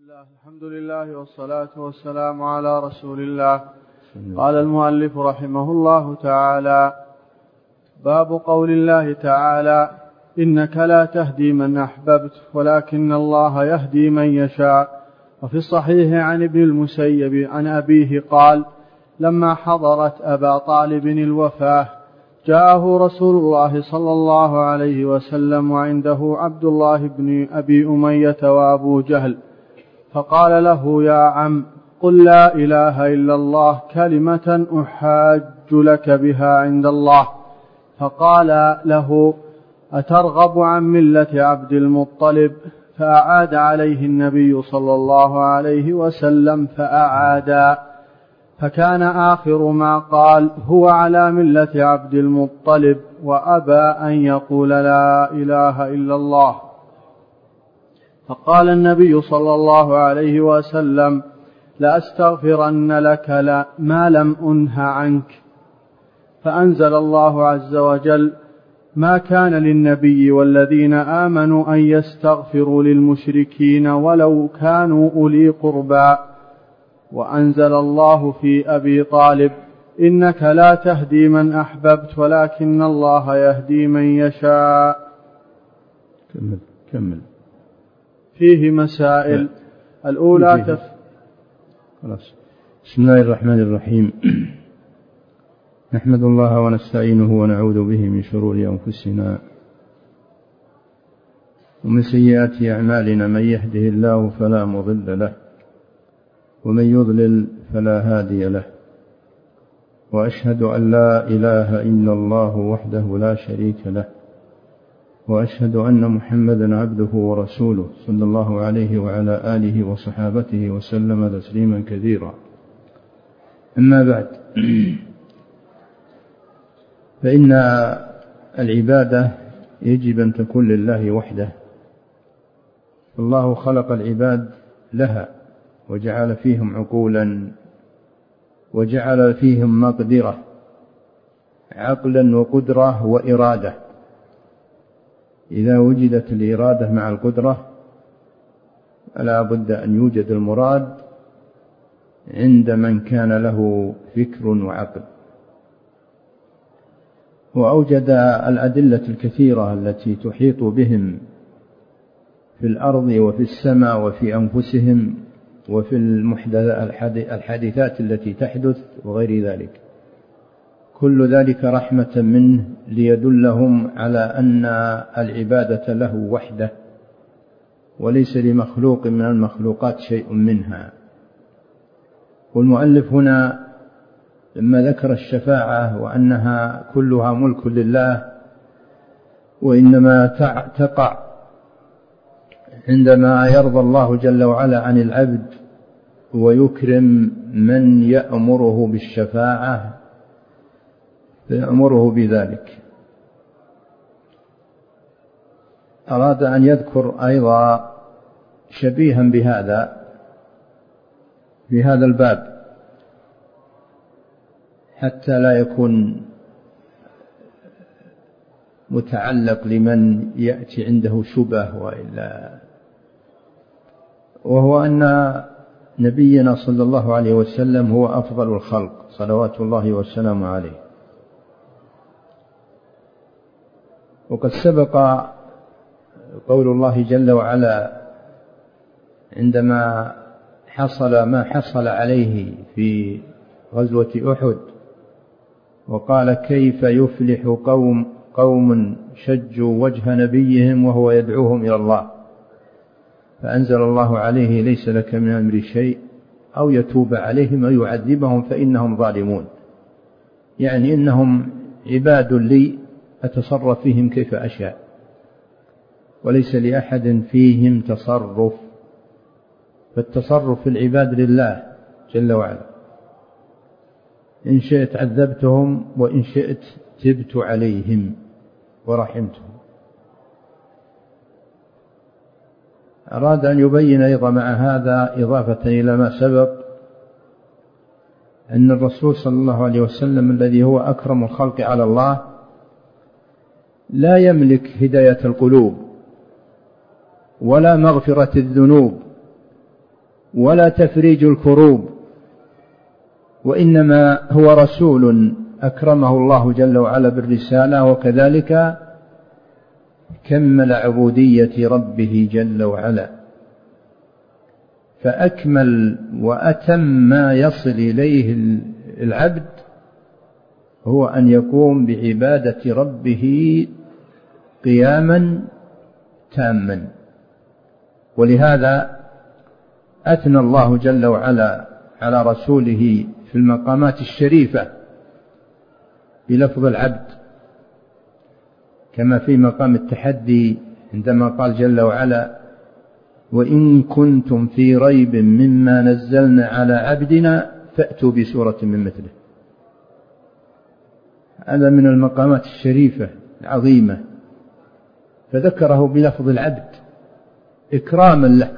الحمد لله والصلاة والسلام على رسول الله. قال المؤلف رحمه الله تعالى: باب قول الله تعالى: إنك لا تهدي من أحببت ولكن الله يهدي من يشاء. وفي الصحيح عن ابن المسيب عن أبيه قال: لما حضرت أبا طالب الوفاة جاءه رسول الله صلى الله عليه وسلم وعنده عبد الله بن أبي أمية وأبو جهل، فقال له: يا عم، قل لا إله إلا الله كلمة أحاج لك بها عند الله. فقال له: أترغب عن ملة عبد المطلب؟ فأعاد عليه النبي صلى الله عليه وسلم فأعادا، فكان آخر ما قال: هو على ملة عبد المطلب، وأبى أن يقول لا إله إلا الله. فقال النبي صلى الله عليه وسلم: لأستغفرن لك ما لم أنه عنك. فأنزل الله عز وجل: ما كان للنبي والذين آمنوا أن يستغفروا للمشركين ولو كانوا أولي قربى. وأنزل الله في أبي طالب: إنك لا تهدي من أحببت ولكن الله يهدي من يشاء. كمل. فيه مسائل. الأولى بسم الله الرحمن الرحيم. نحمد الله ونستعينه ونعوذ به من شرور أنفسنا ومن سيئات أعمالنا، من يهده الله فلا مضل له ومن يضلل فلا هادي له، وأشهد أن لا إله إلا الله وحده لا شريك له، وأشهد أن محمدا عبده ورسوله صلى الله عليه وعلى آله وصحابته وسلم تسليما كثيرا. أما بعد، فإن العبادة يجب أن تكون لله وحده. الله خلق العباد لها وجعل فيهم عقولا وجعل فيهم مقدرة، عقلا وقدرة وإرادة. إذا وجدت الإرادة مع القدرة فلا بد أن يوجد المراد عند من كان له فكر وعقل. وأوجد الأدلة الكثيرة التي تحيط بهم في الأرض وفي السماء وفي أنفسهم وفي الحادثات التي تحدث وغير ذلك، كل ذلك رحمة منه ليدلهم على أن العبادة له وحده وليس لمخلوق من المخلوقات شيء منها. والمؤلف هنا لما ذكر الشفاعة وأنها كلها ملك لله، وإنما تقع عندما يرضى الله جل وعلا عن العبد ويكرم من يأمره بالشفاعة فيأمره بذلك. أراد أن يذكر أيضا شبيها بهذا في هذا الباب حتى لا يكون متعلق لمن يأتي عنده شبه وإلا، وهو أن نبينا صلى الله عليه وسلم هو أفضل الخلق صلوات الله والسلام عليه. وقد سبق قول الله جل وعلا عندما حصل ما حصل عليه في غزوة أحد، وقال: كيف يفلح قوم شجوا وجه نبيهم وهو يدعوهم إلى الله. فأنزل الله عليه: ليس لك من أمر شيء أو يتوب عليهم أو يعذبهم فإنهم ظالمون. يعني إنهم عباد لي أتصرف فيهم كيف أشاء، وليس لأحد فيهم تصرف. فالتصرف في العباد لله جل وعلا، إن شئت عذبتهم وإن شئت تبت عليهم ورحمتهم. أراد أن يبين أيضا مع هذا إضافة إلى ما سبق أن الرسول صلى الله عليه وسلم الذي هو أكرم الخلق على الله لا يملك هداية القلوب ولا مغفرة الذنوب ولا تفريج الكروب، وإنما هو رسول أكرمه الله جل وعلا بالرسالة، وكذلك كمل عبودية ربه جل وعلا، فأكمل وأتم ما يصل إليه العبد هو أن يقوم بعبادة ربه قياما تاما. ولهذا أثنى الله جل وعلا على رسوله في المقامات الشريفة بلفظ العبد، كما في مقام التحدي عندما قال جل وعلا: وإن كنتم في ريب مما نزلنا على عبدنا فأتوا بسورة من مثله. هذا من المقامات الشريفة العظيمة، فذكره بلفظ العبد إكراما له،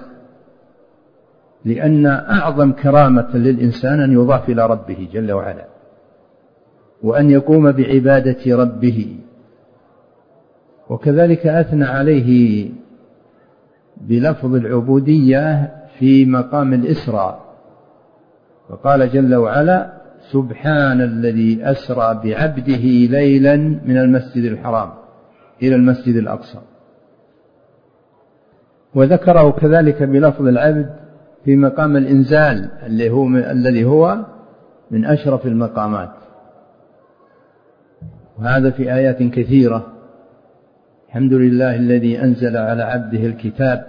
لأن أعظم كرامة للإنسان أن يضاف إلى ربه جل وعلا، وأن يقوم بعبادة ربه. وكذلك أثنى عليه بلفظ العبودية في مقام الإسراء، فقال جل وعلا: سبحان الذي أسرى بعبده ليلا من المسجد الحرام إلى المسجد الأقصى. وذكره كذلك بلفظ العبد في مقام الإنزال الذي هو من أشرف المقامات، وهذا في آيات كثيرة: الحمد لله الذي أنزل على عبده الكتاب.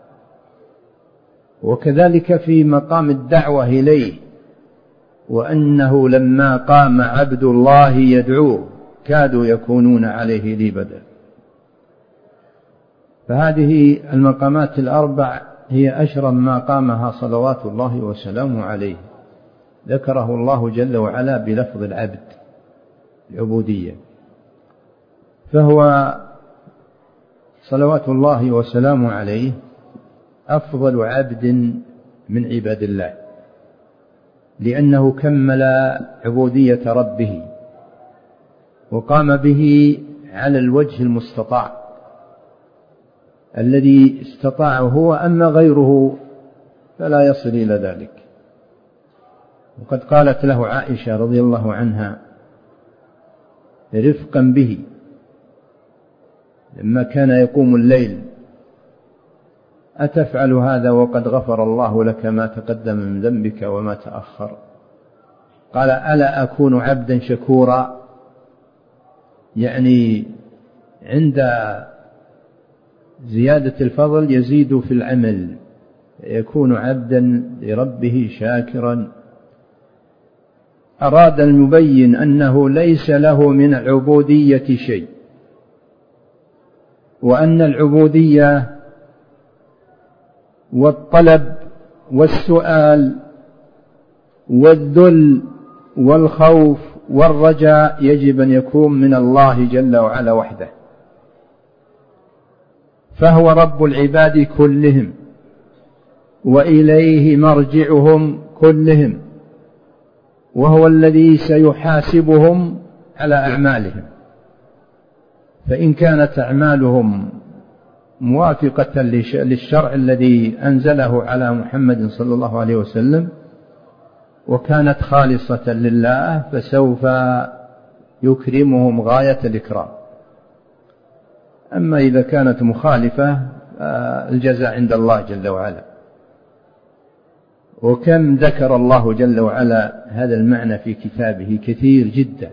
وكذلك في مقام الدعوة إليه: وأنه لما قام عبد الله يدعوه كادوا يكونون عليه لبدا. فهذه المقامات الأربع هي أشرف ما قامها صلوات الله وسلامه عليه، ذكره الله جل وعلا بلفظ العبد العبودية. فهو صلوات الله وسلامه عليه أفضل عبد من عباد الله، لأنه كمل عبودية ربه وقام به على الوجه المستطاع الذي استطاعه هو، أما غيره فلا يصل إلى ذلك. وقد قالت له عائشة رضي الله عنها رفقا به لما كان يقوم الليل: أتفعل هذا وقد غفر الله لك ما تقدم من ذنبك وما تأخر؟ قال: ألا أكون عبدا شكورا؟ يعني عند زيادة الفضل يزيد في العمل، يكون عبدا لربه شاكرا. أراد أن يبين أنه ليس له من العبودية شيء، وأن العبودية والطلب والسؤال والذل والخوف والرجاء يجب أن يكون من الله جل وعلا وحده، فهو رب العباد كلهم وإليه مرجعهم كلهم، وهو الذي سيحاسبهم على أعمالهم. فإن كانت أعمالهم موافقة للشرع الذي أنزله على محمد صلى الله عليه وسلم وكانت خالصة لله فسوف يكرمهم غاية الإكرام. أما إذا كانت مخالفة الجزاء عند الله جل وعلا. وكم ذكر الله جل وعلا هذا المعنى في كتابه كثير جدا.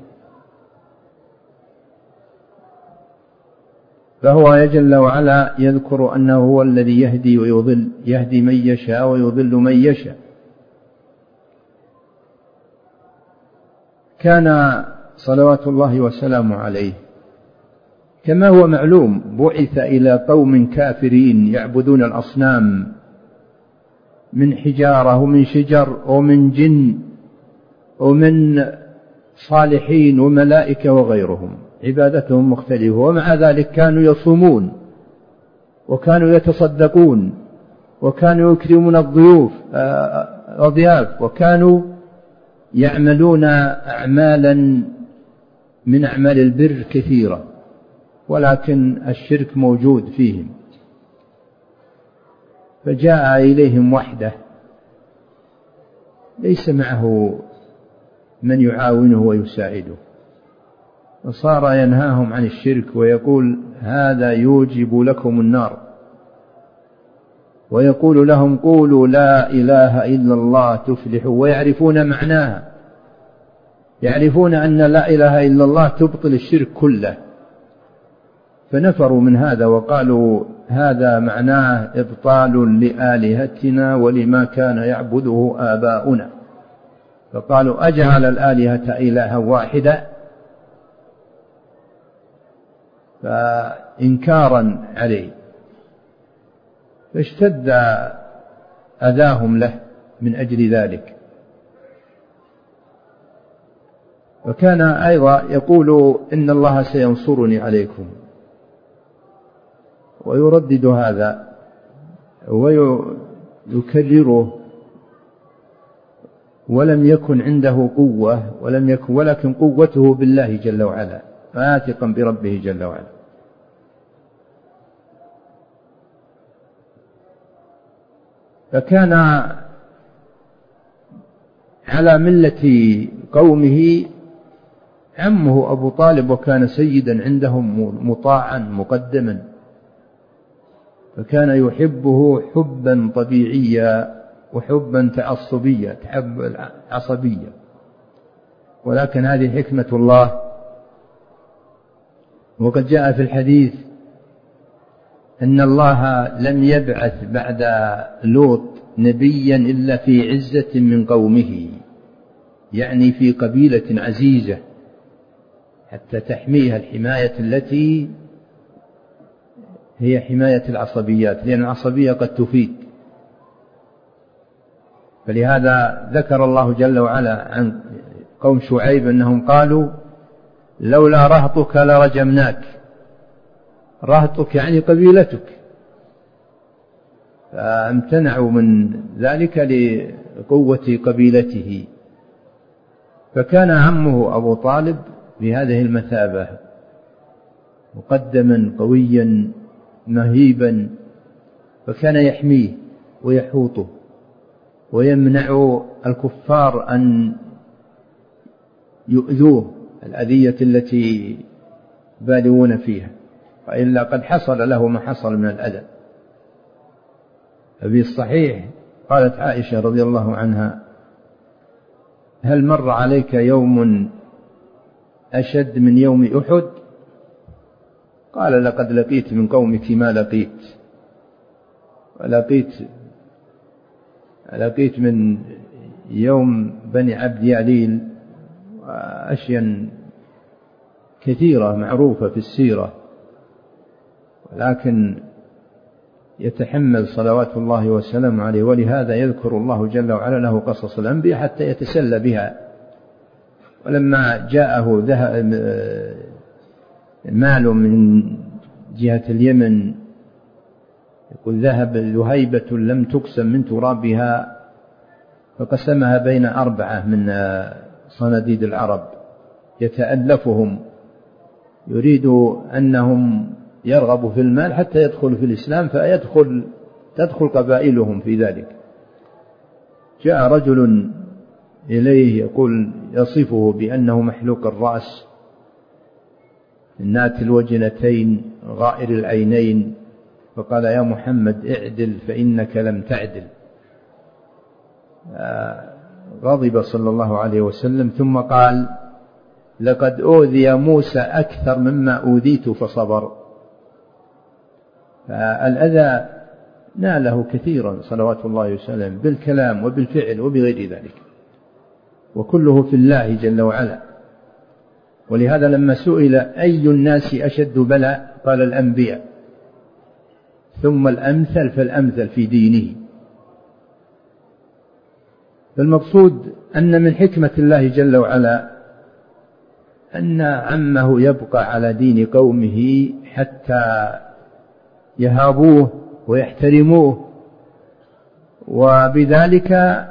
فهو جل وعلا يذكر أنه هو الذي يهدي ويضل، يهدي من يشاء ويضل من يشاء. كان صلوات الله وسلامه عليه كما هو معلوم بعث إلى قوم كافرين يعبدون الأصنام من حجارة ومن شجر ومن جن ومن صالحين وملائكة وغيرهم، عبادتهم مختلفة، ومع ذلك كانوا يصومون وكانوا يتصدقون وكانوا يكرمون الضياف وكانوا يعملون أعمالا من أعمال البر كثيرة، ولكن الشرك موجود فيهم. فجاء إليهم وحده ليس معه من يعاونه ويساعده، وصار ينهاهم عن الشرك ويقول هذا يوجب لكم النار، ويقول لهم قولوا لا إله إلا الله تفلحوا، ويعرفون معناها، يعرفون أن لا إله إلا الله تبطل الشرك كله، فنفروا من هذا وقالوا هذا معناه إبطال لآلهتنا ولما كان يعبده آباؤنا، فقالوا أجعل الآلهة إلها واحدا، فإنكارا عليه، فاشتد أذاهم له من أجل ذلك. وكان أيضا يقول إن الله سينصرني عليكم، ويردد هذا ويكرره، ولم يكن عنده قوة ولكن قوته بالله جل وعلا، واثقا بربه جل وعلا. فكان على ملة قومه عمه أبو طالب، وكان سيدا عندهم مطاعا مقدما، فكان يحبه حبا طبيعيا وحبا تعصبيا، تحب العصبية، ولكن هذه حكمة الله. وقد جاء في الحديث أن الله لم يبعث بعد لوط نبيا إلا في عزة من قومه، يعني في قبيلة عزيزة، حتى تحميها الحماية التي هي حماية العصبيات، لأن العصبية قد تفيد. فلهذا ذكر الله جل وعلا عن قوم شعيب أنهم قالوا لولا رهطك لرجمناك، رهطك يعني قبيلتك، فامتنعوا من ذلك لقوة قبيلته. فكان عمه أبو طالب بهذه المثابة، مقدما قويا مهيبا، فكان يحميه ويحوطه ويمنع الكفار أن يؤذوه الأذية التي بالغون فيها، وإلا قد حصل له ما حصل من الأذى. ففي الصحيح قالت عائشة رضي الله عنها هل مر عليك يوم أشد من يوم أحد؟ قال لقد لقيت من قومك ما لقيت، ولقيت من يوم بني عبد يعليل وأشياء كثيرة معروفة في السيرة، ولكن يتحمل صلوات الله وسلامه عليه، ولهذا يذكر الله جل وعلا له قصص الأنبياء حتى يتسلى بها. ولما جاءه مال من جهة اليمن، يقول ذهب ذهيبة لم تقسم من ترابها، فقسمها بين 4 من صناديد العرب يتألفهم، يريد أنهم يرغبوا في المال حتى يدخلوا في الإسلام، تدخل قبائلهم في ذلك. جاء رجل إليه يقول يصفه بأنه محلوق الرأس، نات الوجنتين، غائر العينين، فقال يا محمد اعدل فإنك لم تعدل. غضب صلى الله عليه وسلم، ثم قال لقد أوذي موسى أكثر مما أوذيت فصبر. فالأذى ناله كثيرا صلوات الله وسلم بالكلام وبالفعل وبغير ذلك، وكله في الله جل وعلا. ولهذا لما سئل أي الناس أشد بلاء قال الأنبياء، ثم الأمثل فالأمثل في دينه. فالمقصود أن من حكمة الله جل وعلا أن عمه يبقى على دين قومه حتى يهابوه ويحترموه، وبذلك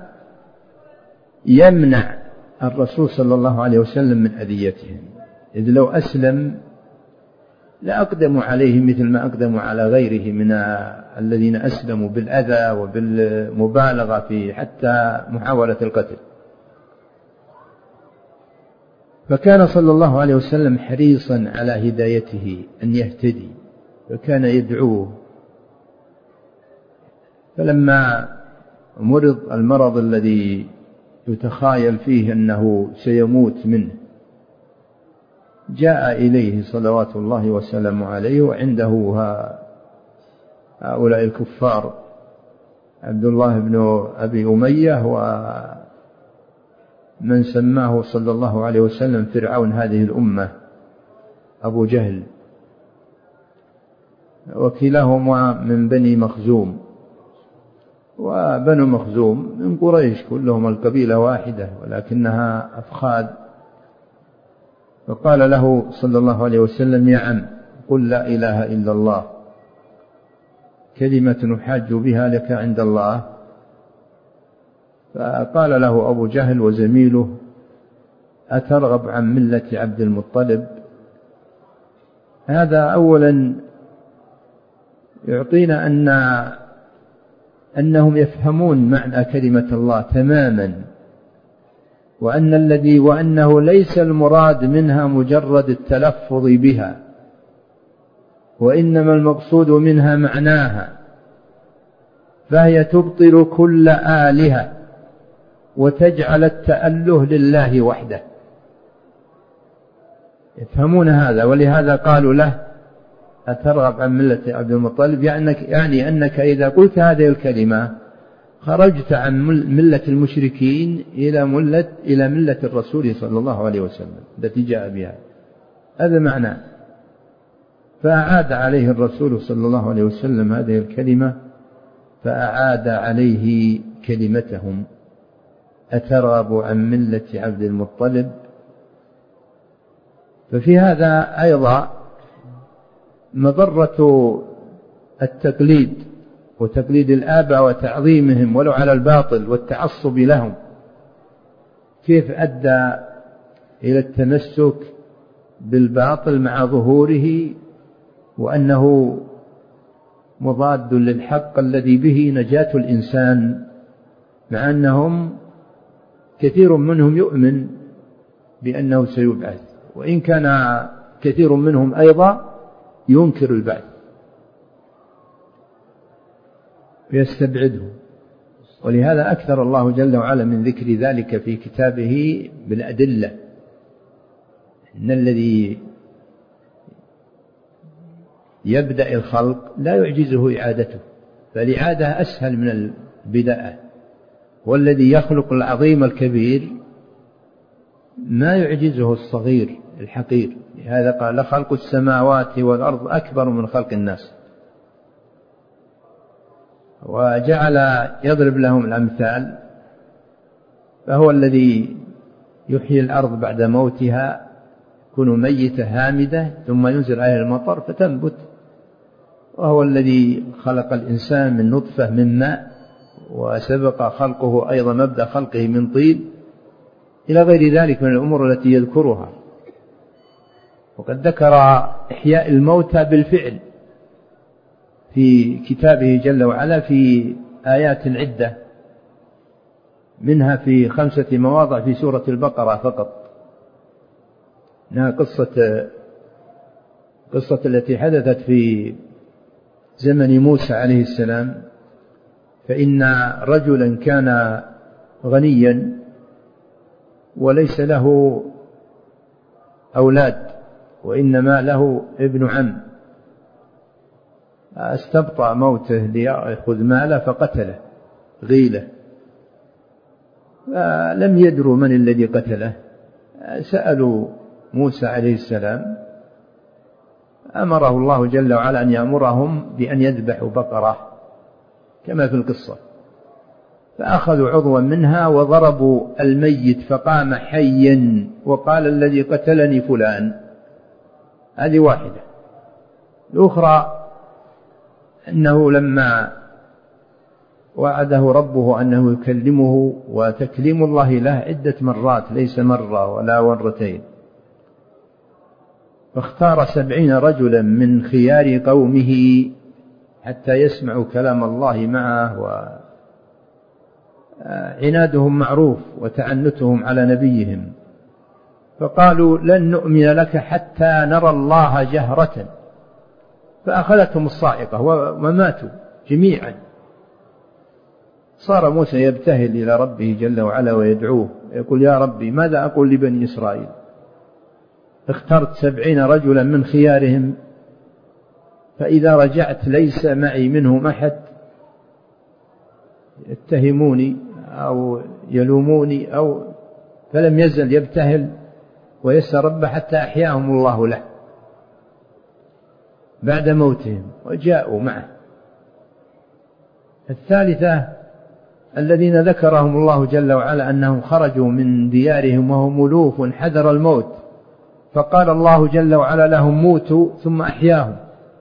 يمنع الرسول صلى الله عليه وسلم من أذيتهم، إذ لو أسلم لأقدموا عليه مثل ما أقدموا على غيره من الذين أسلموا بالأذى وبالمبالغة في حتى محاولة القتل. فكان صلى الله عليه وسلم حريصا على هدايته أن يهتدي، فكان يدعوه. فلما مرض المرض الذي يتخايل فيه أنه سيموت منه، جاء إليه صلوات الله وسلامه عليه، وعنده هؤلاء الكفار عبد الله بن أبي أمية ومن سماه صلى الله عليه وسلم فرعون هذه الأمة أبو جهل، وكلاهما من بني مخزوم، وبنو مخزوم من قريش كلهم القبيلة واحدة ولكنها أفخاذ. فقال له صلى الله عليه وسلم: يا عم، قل لا إله إلا الله كلمة نحاج بها لك عند الله. فقال له أبو جهل وزميله: أترغب عن ملة عبد المطلب؟ هذا أولا يعطينا أنهم يفهمون معنى كلمة الله تماما، وأنه ليس المراد منها مجرد التلفظ بها، وإنما المقصود منها معناها، فهي تبطل كل آلهة وتجعل التأله لله وحده. يفهمون هذا، ولهذا قالوا له: أترغب عن ملة عبد المطلب؟ يعني أنك إذا قلت هذه الكلمة خرجت عن ملة المشركين إلى ملة الرسول صلى الله عليه وسلم التي جاء بها. هذا معنى. فأعاد عليه الرسول صلى الله عليه وسلم هذه الكلمة، فأعاد عليه كلمتهم: أترغب عن ملة عبد المطلب. ففي هذا أيضا مضرة التقليد وتقليد الآباء وتعظيمهم ولو على الباطل والتعصب لهم، كيف أدى إلى التمسك بالباطل مع ظهوره وأنه مضاد للحق الذي به نجاة الإنسان، مع أنهم كثير منهم يؤمن بأنه سيبعث، وإن كان كثير منهم أيضا ينكر البعث ويستبعده. ولهذا أكثر الله جل وعلا من ذكر ذلك في كتابه بالأدلة، إن الذي يبدأ الخلق لا يعجزه إعادته، فالإعادة أسهل من البداءة، والذي يخلق العظيم الكبير ما يعجزه الصغير الحقير. لهذا قال: لخلق السماوات والأرض أكبر من خلق الناس. وجعل يضرب لهم الأمثال، فهو الذي يحيي الأرض بعد موتها، تكون ميتة هامدة ثم ينزل عليها المطر فتنبت، وهو الذي خلق الإنسان من نطفة من ماء، وسبق خلقه أيضا مبدأ خلقه من طين، إلى غير ذلك من الأمور التي يذكرها. وقد ذكر إحياء الموتى بالفعل في كتابه جل وعلا في آيات عدة، منها في 5 مواضع في سورة البقرة فقط، إنها قصة التي حدثت في زمن موسى عليه السلام. فإن رجلا كان غنيا وليس له أولاد، وإنما له ابن عم، استبطأ موته ليأخذ ماله فقتله غيلة، فلم يدروا من الذي قتله. سألوا موسى عليه السلام، أمره الله جل وعلا أن يأمرهم بأن يذبحوا بقرة كما في القصة، فأخذوا عضوا منها وضربوا الميت فقام حيا وقال: الذي قتلني فلان. هذه واحدة. الأخرى أنه لما وعده ربه أنه يكلمه، وتكليم الله له عدة مرات ليس مرة ولا مرتين، فاختار 70 رجلا من خيار قومه حتى يسمعوا كلام الله معه، وعنادهم معروف وتعنتهم على نبيهم. فقالوا لن نؤمن لك حتى نرى الله جهرة، فأخذتهم الصاعقة وماتوا جميعا. صار موسى يبتهل إلى ربه جل وعلا ويدعوه، يقول يا ربي ماذا أقول لبني إسرائيل؟ اخترت 70 رجلا من خيارهم، فإذا رجعت ليس معي منهم أحد، يتهموني أو يلوموني فلم يزل يبتهل ويسأل ربه حتى أحياهم الله له بعد موتهم وجاءوا معه. الثالثة الذين ذكرهم الله جل وعلا أنهم خرجوا من ديارهم وهم ألوف حذر الموت، فقال الله جل وعلا لهم موتوا ثم أحياهم.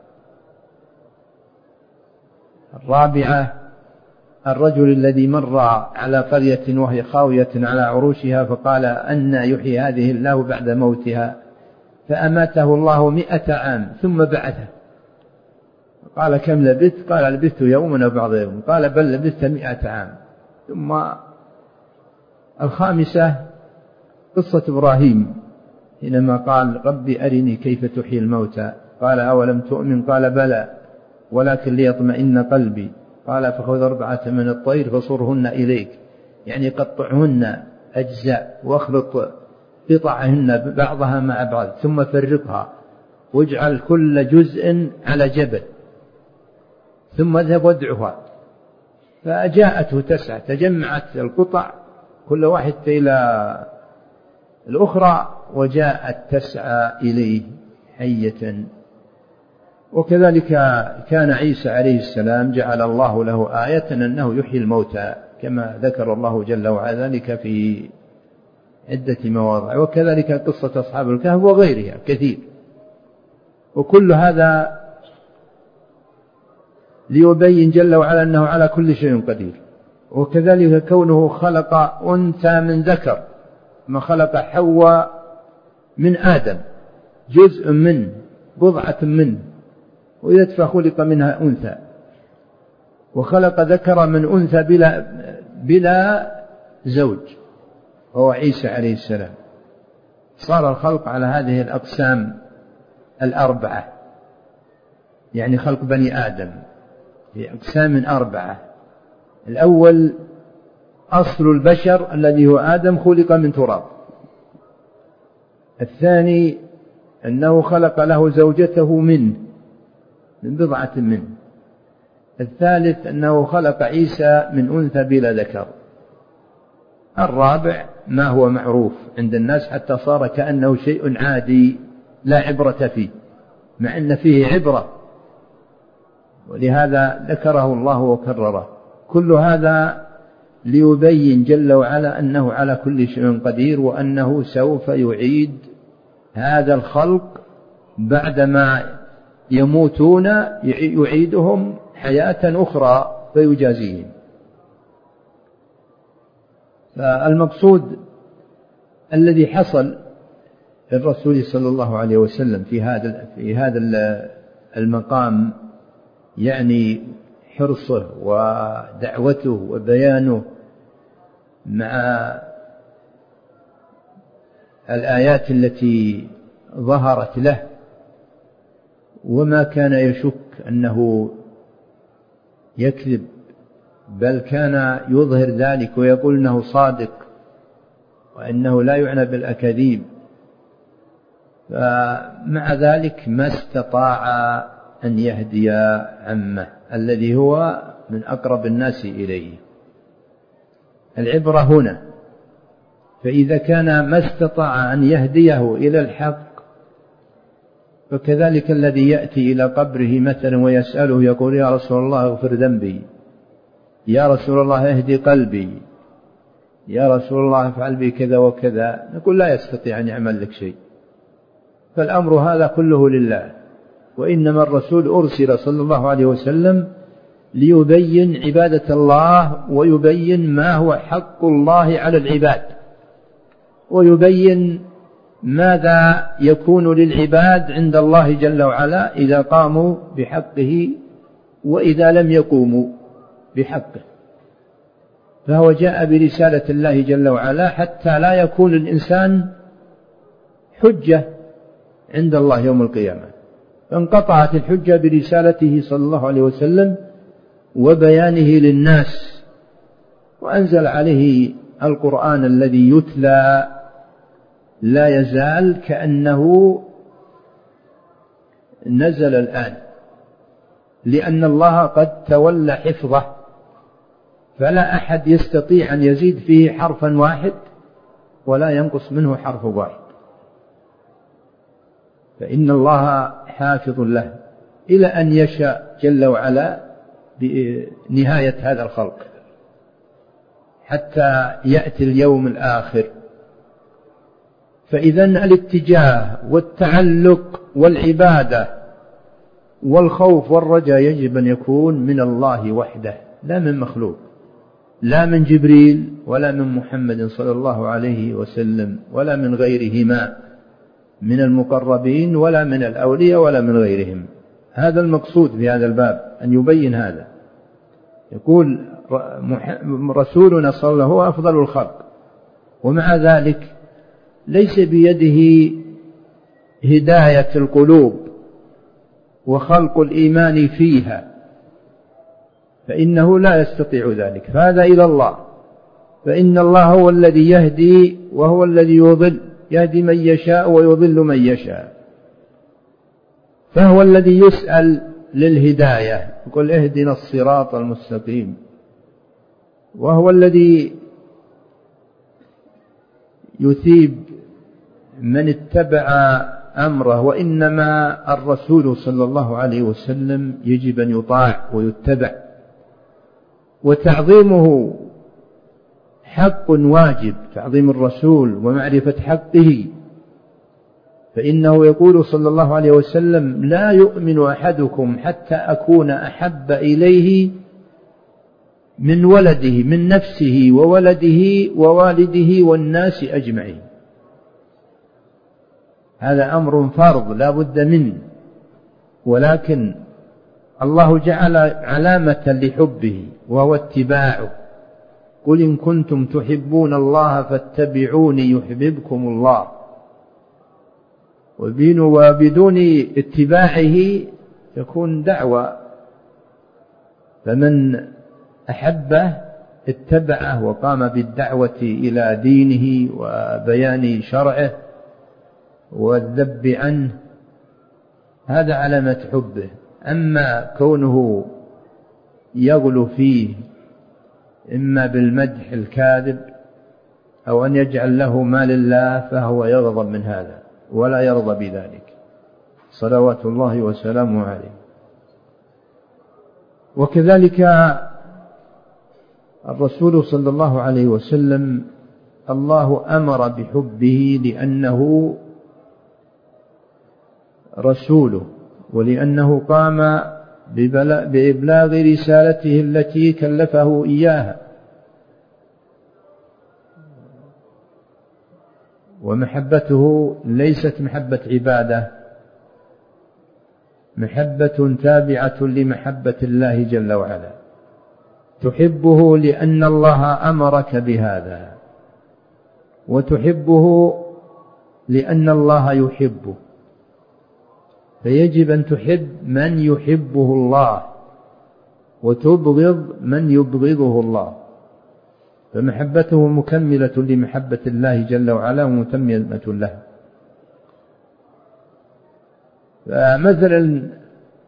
الرابعة الرجل الذي مر على قرية وهي خاوية على عروشها فقال أن يحيي هذه الله بعد موتها، فأماته الله 100 عام ثم بعثه. قال كم لبثت؟ قال لبثت يوما أو بعض يوم. قال بل لبثت 100 عام. ثم الخامسة قصة إبراهيم حينما قال ربي أرني كيف تحيي الموتى، قال أولم تؤمن؟ قال بلى ولكن ليطمئن قلبي. قال فخذ 4 من الطير فصرهن إليك، يعني قطعهن أجزاء واخلط قطعهن بعضها مع بعض ثم فرقها واجعل كل جزء على جبل ثم اذهب وادعها. فجاءته تسعى، تجمعت القطع كل واحد إلى الأخرى وجاءت تسعى إليه حية. وكذلك كان عيسى عليه السلام جعل الله له آية أنه يحيي الموتى كما ذكر الله جل وعلا ذلك في عدة مواضع. وكذلك قصة أصحاب الكهف وغيرها كثير. وكل هذا ليبين جل وعلا أنه على كل شيء قدير. وكذلك كونه خلق أنثى من ذكر، ما خلق حواء من آدم جزء منه بضعة منه، وإذا فخلق منها أنثى، وخلق ذكر من أنثى بلا زوج وهو عيسى عليه السلام. صار الخلق على هذه الأقسام 4، يعني خلق بني آدم في أقسام 4. الأول أصل البشر الذي هو آدم خلق من تراب. الثاني أنه خلق له زوجته من بضعة منه. الثالث أنه خلق عيسى من أنثى بلا ذكر. الرابع ما هو معروف عند الناس حتى صار كأنه شيء عادي لا عبرة فيه، مع أن فيه عبرة، ولهذا ذكره الله وكرره. كل هذا ليبين جل وعلا أنه على كل شيء قدير، وأنه سوف يعيد هذا الخلق بعدما يموتون، يعيدهم حياة أخرى فيجازيهم. فالمقصود الذي حصل للرسول صلى الله عليه وسلم في هذا المقام، يعني حرصه ودعوته وبيانه مع الآيات التي ظهرت له، وما كان يشك أنه يكذب، بل كان يظهر ذلك ويقول أنه صادق وأنه لا يعنى بالأكاذيب. فمع ذلك ما استطاع أن يهدي عمه الذي هو من أقرب الناس إليه. العبرة هنا، فإذا كان ما استطاع أن يهديه إلى الحق، فكذلك الذي يأتي إلى قبره مثلا ويسأله يقول يا رسول الله اغفر ذنبي، يا رسول الله اهدي قلبي، يا رسول الله افعل بي كذا وكذا، نقول لا يستطيع أن يعمل لك شيء. فالأمر هذا كله لله. وإنما الرسول أرسل صلى الله عليه وسلم ليبين عبادة الله، ويبين ما هو حق الله على العباد، ويبين ماذا يكون للعباد عند الله جل وعلا إذا قاموا بحقه وإذا لم يقوموا بحقه. فهو جاء برسالة الله جل وعلا حتى لا يكون الإنسان حجة عند الله يوم القيامة، فانقطعت الحجة برسالته صلى الله عليه وسلم وبيانه للناس، وأنزل عليه القرآن الذي يتلى لا يزال كأنه نزل الآن، لأن الله قد تولى حفظه، فلا أحد يستطيع أن يزيد فيه حرفا واحد ولا ينقص منه حرف واحد، فإن الله حافظ له إلى أن يشاء جل وعلا بنهاية هذا الخلق حتى يأتي اليوم الآخر. فإذن الاتجاه والتعلق والعبادة والخوف والرجاء يجب أن يكون من الله وحده، لا من مخلوق، لا من جبريل ولا من محمد صلى الله عليه وسلم ولا من غيرهما من المقربين ولا من الأولياء ولا من غيرهم. هذا المقصود في هذا الباب، أن يبين هذا. يقول رسولنا صلى الله عليه وسلم هو أفضل الخلق، ومع ذلك ليس بيده هداية القلوب وخلق الإيمان فيها، فإنه لا يستطيع ذلك، فهذا إلى الله، فإن الله هو الذي يهدي وهو الذي يضل، يهدي من يشاء ويضل من يشاء، فهو الذي يسأل للهداية، يقول اهدنا الصراط المستقيم، وهو الذي يثيب من اتبع أمره. وإنما الرسول صلى الله عليه وسلم يجب أن يطاع ويتبع، وتعظيمه حق واجب، تعظيم الرسول ومعرفة حقه، فإنه يقول صلى الله عليه وسلم لا يؤمن أحدكم حتى أكون أحب إليه من ولده، من نفسه وولده ووالده والناس أجمعين. هذا أمر فرض لا بد منه، ولكن الله جعل علامة لحبه وهو اتباعه. قل إن كنتم تحبون الله فاتبعوني يحببكم الله، وبدون اتباعه تكون دعوة. فمن أحبه اتبعه وقام بالدعوة إلى دينه وبيان شرعه والذب عنه، هذا علامة حبه. أما كونه يغلو فيه إما بالمدح الكاذب أو أن يجعل له ما لله، فهو يغضب من هذا ولا يرضى بذلك صلوات الله وسلامه عليه. وكذلك الرسول صلى الله عليه وسلم الله أمر بحبه لأنه رسوله، ولأنه قام بإبلاغ رسالته التي كلفه إياها. ومحبته ليست محبة عبادة، محبة تابعة لمحبة الله جل وعلا، تحبه لأن الله أمرك بهذا، وتحبه لأن الله يحبه، فيجب أن تحب من يحبه الله وتبغض من يبغضه الله، فمحبته مكملة لمحبة الله جل وعلا ومتممة له. فمثلا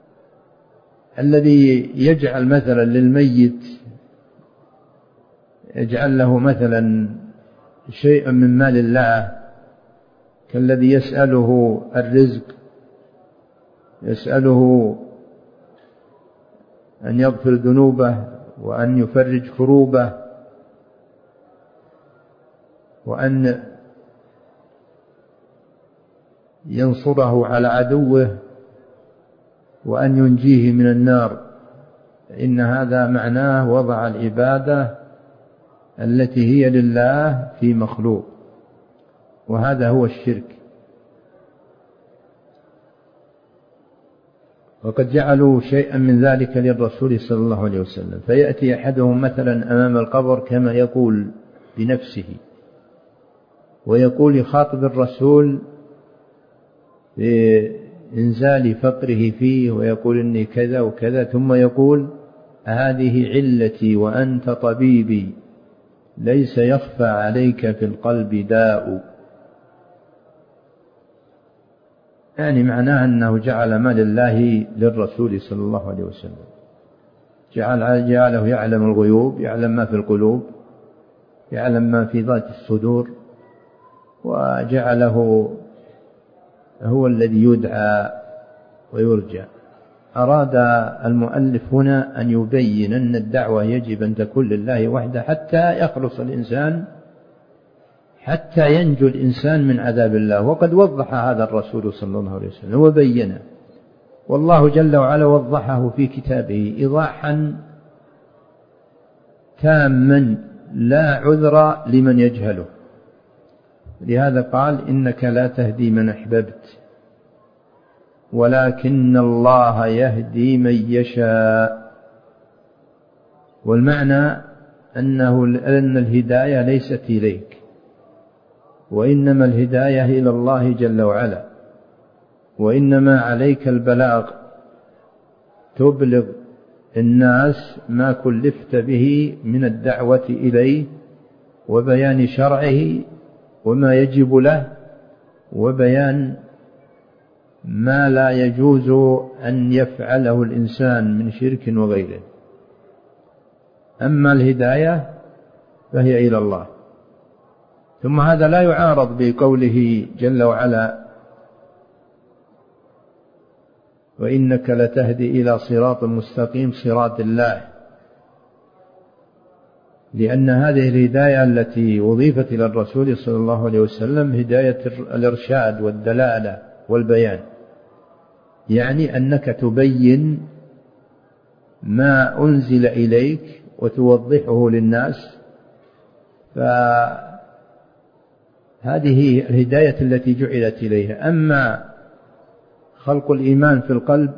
الذي يجعل مثلا للميت يجعل له مثلا شيئا من مال الله، كالذي يسأله الرزق، يسأله أن يغفر ذنوبه وأن يفرج كروبه وأن ينصره على عدوه وأن ينجيه من النار، إن هذا معناه وضع العبادة التي هي لله في مخلوق، وهذا هو الشرك. وقد جعلوا شيئا من ذلك للرسول صلى الله عليه وسلم، فيأتي أحدهم مثلا أمام القبر كما يقول بنفسه، ويقول يخاطب الرسول بإنزال فقره فيه ويقول إني كذا وكذا، ثم يقول هذه علتي وأنت طبيبي، ليس يخفى عليك في القلب داء. يعني معناه أنه جعل ما لله للرسول صلى الله عليه وسلم، جعله يعلم الغيوب، يعلم ما في القلوب، يعلم ما في ذات الصدور، وجعله هو الذي يدعى ويرجى. أراد المؤلف هنا أن يبين أن الدعوة يجب أن تكون لله وحده حتى يخلص الإنسان، حتى ينجو الإنسان من عذاب الله. وقد وضح هذا الرسول صلى الله عليه وسلم وبينه، والله جل وعلا وضحه في كتابه إيضاحا تاما لا عذر لمن يجهله. لهذا قال إنك لا تهدي من أحببت ولكن الله يهدي من يشاء. والمعنى أن الهداية ليست إليك، وإنما الهداية إلى الله جل وعلا، وإنما عليك البلاغ، تبلغ الناس ما كلفت به من الدعوة إليه وبيان شرعه وما يجب له، وبيان ما لا يجوز أن يفعله الإنسان من شرك وغيره. أما الهداية فهي إلى الله. ثم هذا لا يعارض بقوله جل وعلا وإنك لتهدي إلى صراط مستقيم، صراط الله، لأن هذه الهداية التي أضيفت إلى الرسول صلى الله عليه وسلم هداية الإرشاد والدلالة والبيان، يعني أنك تبين ما أنزل إليك وتوضحه للناس. فهذه الهداية التي جعلت إليها. أما خلق الإيمان في القلب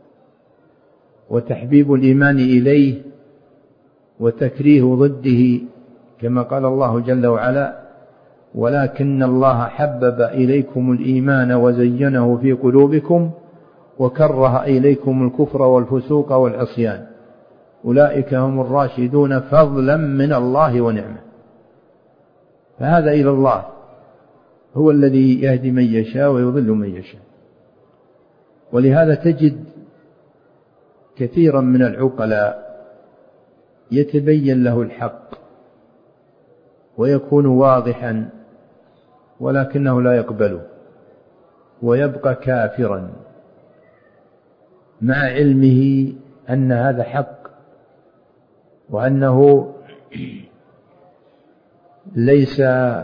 وتحبيب الإيمان إليه وتكريه ضده، كما قال الله جل وعلا ولكن الله حبب إليكم الإيمان وزينه في قلوبكم وكره إليكم الكفر والفسوق والعصيان أولئك هم الراشدون فضلا من الله ونعمه. فهذا إلى الله، هو الذي يهدي من يشاء ويضل من يشاء. ولهذا تجد كثيرا من العقلاء يتبين له الحق ويكون واضحا ولكنه لا يقبله ويبقى كافرا مع علمه أن هذا حق وأنه ليس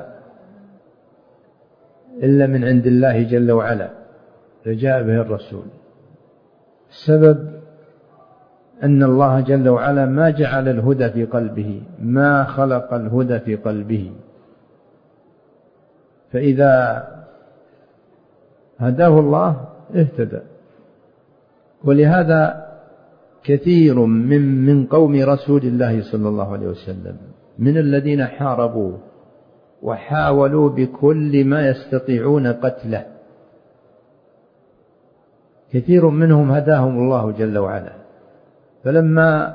إلا من عند الله جل وعلا فجاء به الرسول. السبب أن الله جل وعلا ما جعل الهدى في قلبه، ما خلق الهدى في قلبه، فإذا هداه الله اهتدى. ولهذا كثير من قوم رسول الله صلى الله عليه وسلم من الذين حاربوا وحاولوا بكل ما يستطيعون قتله، كثير منهم هداهم الله جل وعلا. فلما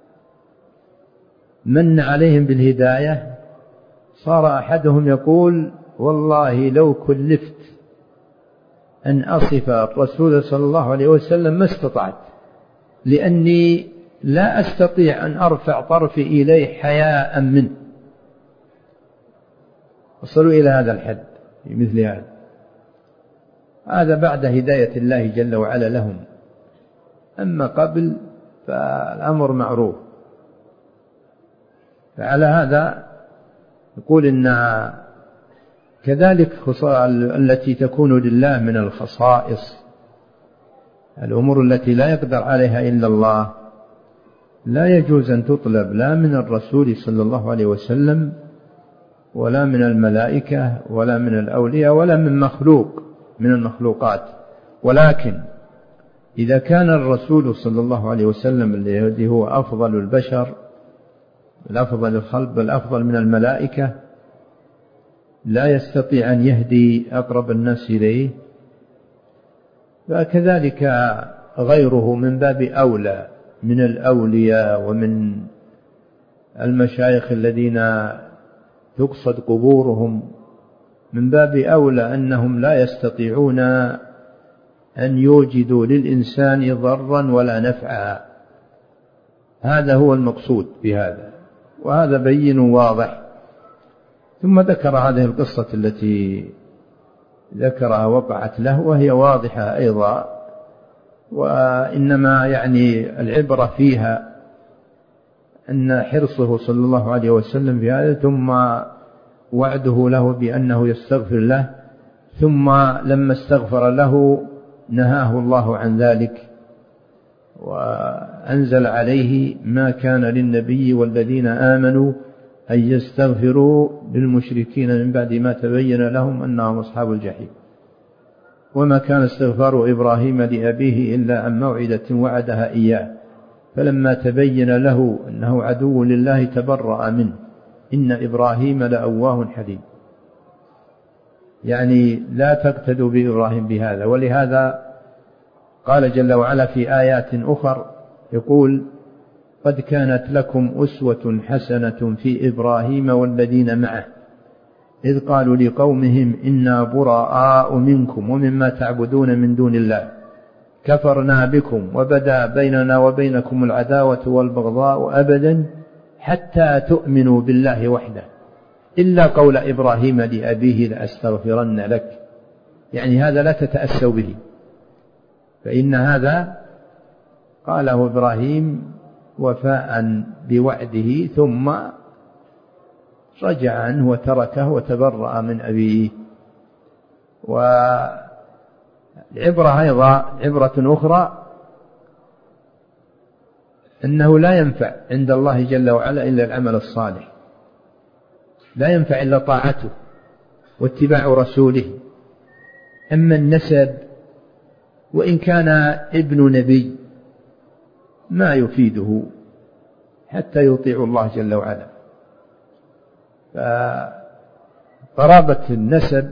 من عليهم بالهداية صار أحدهم يقول والله لو كلفت أن أصف الرسول صلى الله عليه وسلم ما استطعت، لأني لا أستطيع أن أرفع طرفي إليه حياء منه. وصلوا إلى هذا الحد في مثل هذا بعد هداية الله جل وعلا لهم. أما قبل فالأمر معروف. فعلى هذا يقول إن كذلك التي تكون لله من الخصائص، الأمور التي لا يقدر عليها إلا الله، لا يجوز أن تطلب لا من الرسول صلى الله عليه وسلم ولا من الملائكة ولا من الأولياء ولا من مخلوق من المخلوقات، ولكن إذا كان الرسول صلى الله عليه وسلم الذي هو أفضل البشر، الأفضل الخلق، الأفضل من الملائكة، لا يستطيع أن يهدي أقرب الناس إليه، فكذلك غيره من باب أولى من الأولياء ومن المشايخ الذين تقصد قبورهم، من باب أولى أنهم لا يستطيعون أن يوجدوا للإنسان ضرا ولا نفعا. هذا هو المقصود بهذا، وهذا بين واضح. ثم ذكر هذه القصة التي ذكرها وقعت له، وهي واضحة أيضا، وإنما يعني العبرة فيها أن حرصه صلى الله عليه وسلم في هذا، ثم وعده له بأنه يستغفر له، ثم لما استغفر له نهاه الله عن ذلك وأنزل عليه: ما كان للنبي والذين آمنوا أن يستغفروا للمشركين من بعد ما تبين لهم أنهم أصحاب الجحيم. وما كان استغفار إبراهيم لأبيه إلا عن موعدة وعدها إياه، فلما تبين له أنه عدو لله تبرأ منه، إن إبراهيم لأواه حليم. يعني لا تقتدوا بإبراهيم بهذا. ولهذا قال جل وعلا في آيات أخر يقول: قد كانت لكم أسوة حسنة في إبراهيم والذين معه إذ قالوا لقومهم إنا براء منكم ومما تعبدون من دون الله كفرنا بكم وبدا بيننا وبينكم العداوة والبغضاء أبدا حتى تؤمنوا بالله وحده إلا قول إبراهيم لأبيه لأستغفرن لك. يعني هذا لا تتأسوا به، فإن هذا قاله إبراهيم وفاء بوعده، ثم رجع عنه وتركه وتبرأ من أبيه. والعبرة أيضا عبرة أخرى أنه لا ينفع عند الله جل وعلا إلا العمل الصالح، لا ينفع إلا طاعته واتباع رسوله. أما النسب وإن كان ابن نبي ما يفيده حتى يطيع الله جل وعلا. فقرابة النسب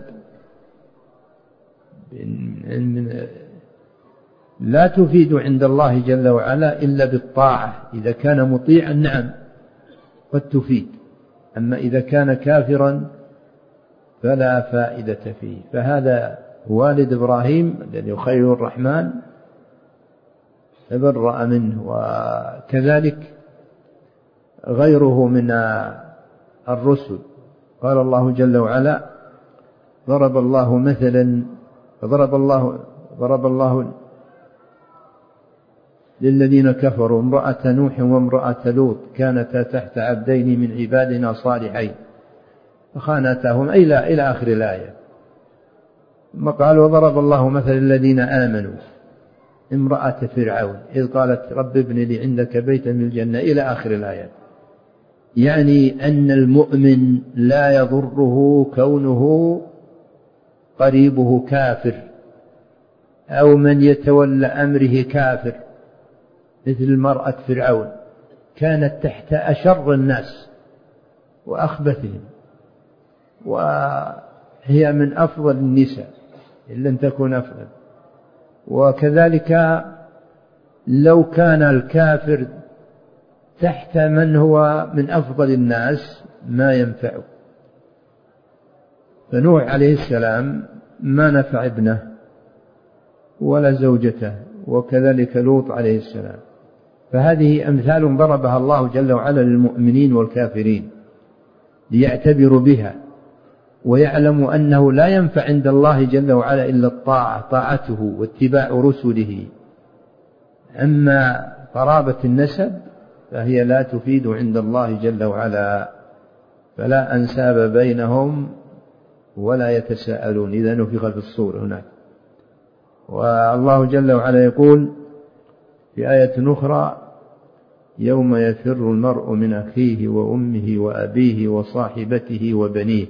لا تفيد عند الله جل وعلا إلا بالطاعة. إذا كان مطيعا نعم قد تفيد، أما إذا كان كافرا فلا فائدة فيه. فهذا والد إبراهيم الذي خليل الرحمن تبرأ منه، وكذلك غيره من الرسل. قال الله جل وعلا: ضرب الله مثلا ضرب الله للذين كفروا امرأة نوح وامرأة لوط كانتا تحت عبدين من عبادنا صالحين فخانتاهما إلى آخر الآية. ثم قال: وضرب الله مثل الذين آمنوا امرأة فرعون إذ قالت رب ابن لي عندك بيتا من الجنة إلى آخر الآية. يعني أن المؤمن لا يضره كونه قريبه كافر أو من يتولى أمره كافر، مثل مرأة فرعون كانت تحت أشر الناس وأخبثهم، وهي من أفضل النساء إن لم تكن أفضل. وكذلك لو كان الكافر تحت من هو من أفضل الناس ما ينفعه. فنوح عليه السلام ما نفع ابنه ولا زوجته، وكذلك لوط عليه السلام. فهذه أمثال ضربها الله جل وعلا للمؤمنين والكافرين ليعتبروا بها ويعلموا أنه لا ينفع عند الله جل وعلا إلا الطاعة، طاعته واتباع رسله. أما قرابة النسب فهي لا تفيد عند الله جل وعلا، فلا أنساب بينهم ولا يتساءلون إذا نفخ في الصور هناك. والله جل وعلا يقول في آية أخرى: يوم يفر المرء من أخيه وأمه وأبيه وصاحبته وبنيه.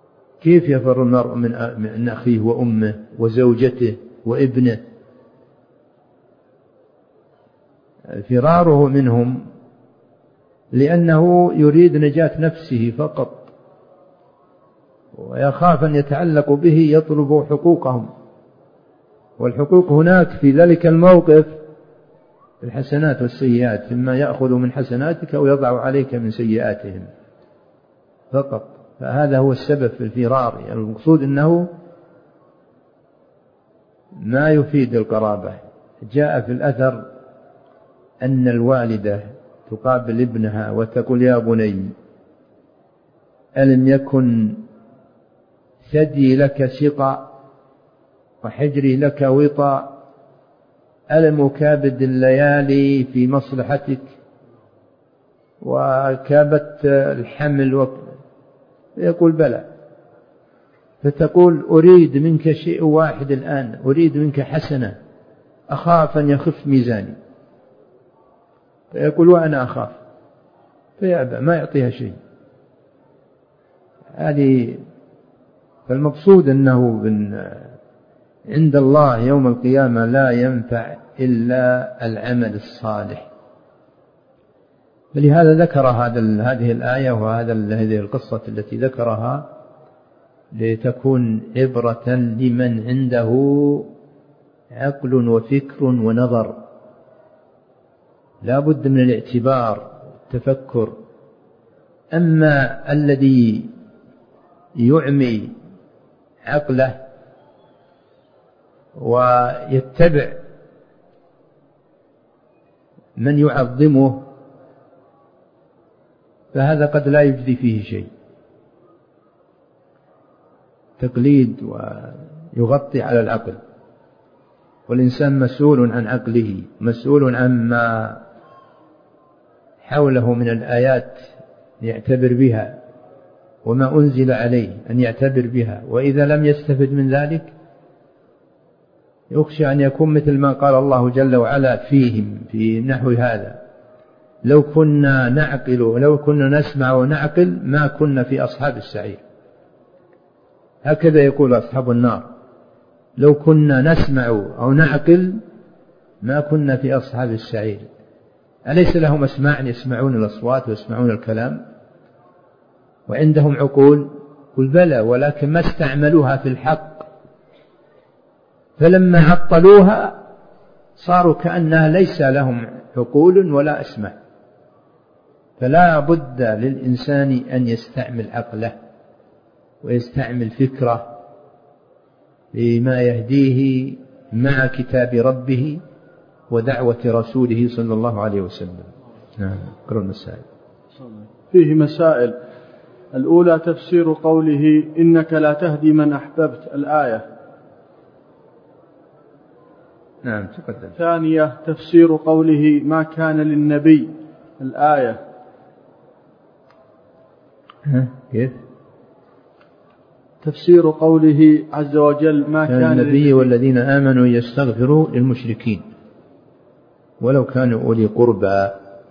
كيف يفر المرء من أخيه وأمه وزوجته وابنه؟ فراره منهم لأنه يريد نجاة نفسه فقط، ويخاف أن يتعلق به يطلب حقوقهم، والحقوق هناك في ذلك الموقف الحسنات والسيئات، ثم يأخذ من حسناتك ويضع عليك من سيئاتهم فقط. فهذا هو السبب في الفرار. يعني المقصود أنه ما يفيد القرابة. جاء في الأثر أن الوالدة تقابل ابنها وتقول: يا بني، ألم يكن ثدي لك سقا وحجري لك وطا، ألم أكابد الليالي في مصلحتك وكابت الحمل يقول: بلى. فتقول: أريد منك شيء واحد الآن، أريد منك حسنة، أخاف أن يخف ميزاني. فيقول: وأنا أخاف. فيأبى، ما يعطيها شيء. هذه. فالمقصود أنه عند الله يوم القيامة لا ينفع إلا العمل الصالح. فلهذا ذكر هذه الآية هذه القصة التي ذكرها لتكون عبرة لمن عنده عقل وفكر ونظر. لا بد من الاعتبار والتفكر. أما الذي يعمي عقله ويتبع من يعظمه فهذا قد لا يجدي فيه شيء، تقليد ويغطي على العقل. والإنسان مسؤول عن عقله، مسؤول عما حوله من الآيات يعتبر بها، وما أنزل عليه أن يعتبر بها. وإذا لم يستفد من ذلك يخشى أن يكون مثل ما قال الله جل وعلا فيهم في نحو هذا: لو كنا نعقل ولو كنا نسمع ونعقل ما كنا في أصحاب السعير. هكذا يقول أصحاب النار: لو كنا نسمع أو نعقل ما كنا في أصحاب السعير. أليس لهم أسماع يسمعون الأصوات ويسمعون الكلام وعندهم عقول؟ قل بلى، ولكن ما استعملوها في الحق، فلما عطلوها صاروا كأنها ليس لهم عقول ولا أسماع. فلا بد للإنسان أن يستعمل عقله ويستعمل فكره لما يهديه مع كتاب ربه ودعوة رسوله صلى الله عليه وسلم. نعم. قرأ المسائل. فيه مسائل. الأولى: تفسير قوله إنك لا تهدي من أحببت، الآية. نعم تقدم. ثانية: تفسير قوله ما كان للنبي، الآية. كيف؟ تفسير قوله عز وجل ما كان للنبي والذين آمنوا يستغفروا للمشركين ولو كانوا أولي قربى.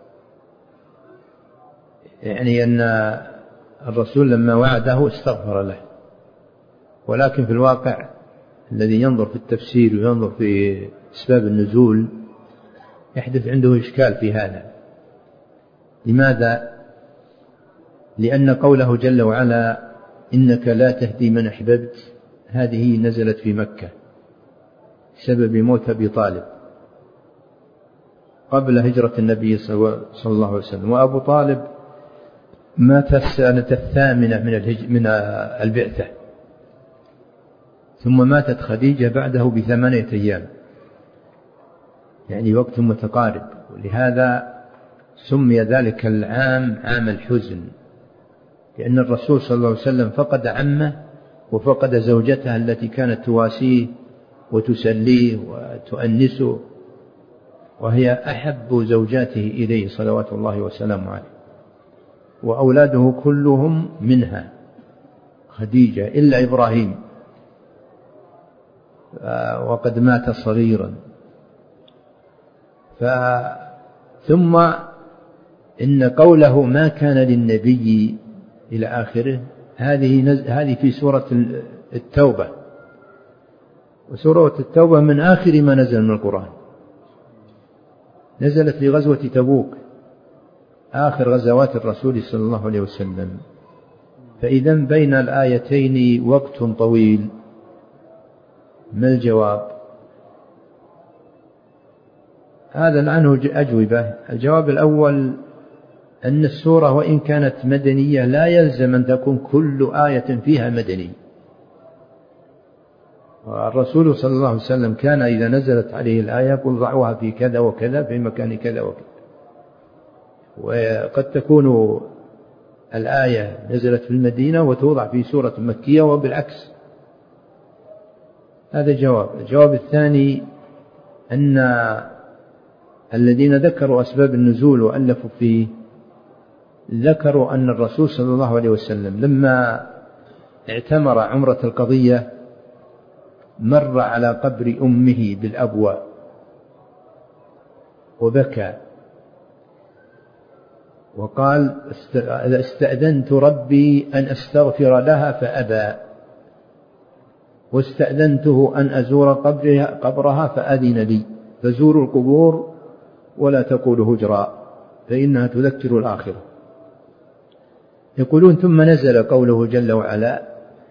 يعني أن الرسول لما وعده استغفر له، ولكن في الواقع الذي ينظر في التفسير وينظر في أسباب النزول يحدث عنده إشكال في هذا. لماذا؟ لأن قوله جل وعلا إنك لا تهدي من أحببت هذه نزلت في مكة بسبب موت أبي طالب قبل هجرة النبي صلى الله عليه وسلم، وأبو طالب مات السنة 8 من البعثة، ثم ماتت خديجة بعده ب8 أيام، يعني وقت متقارب. ولهذا سمي ذلك العام عام الحزن، لأن الرسول صلى الله عليه وسلم فقد عمه وفقد زوجته التي كانت تواسيه وتسليه وتؤنسه، وهي أحب زوجاته إليه صلوات الله وسلامه عليه، وأولاده كلهم منها خديجة إلا إبراهيم وقد مات صغيرا. ثم إن قوله ما كان للنبي إلى آخره هذه في سورة التوبة، وسورة التوبة من آخر ما نزل من القرآن، نزلت في غزوة تبوك آخر غزوات الرسول صلى الله عليه وسلم، فإذا بين الآيتين وقت طويل، ما الجواب؟ هذا عنه أجوبة. الجواب الأول أن السورة وإن كانت مدنية لا يلزم أن تكون كل آية فيها مدنية. والرسول صلى الله عليه وسلم كان إذا نزلت عليه الآية قل ضعوها في كذا وكذا في مكان كذا وكذا. وقد تكون الآية نزلت في المدينة وتوضع في سورة مكية وبالعكس. هذا جواب. الجواب الثاني أن الذين ذكروا أسباب النزول وألفوا فيه ذكروا أن الرسول صلى الله عليه وسلم لما اعتمر عمرة القضية مر على قبر أمه بالأبواء وبكى وقال استأذنت ربي أن أستغفر لها فأبى، واستأذنته أن أزور قبرها فأذن لي، فزوروا القبور ولا تقولوا هجرا فإنها تذكر الآخرة. يقولون ثم نزل قوله جل وعلا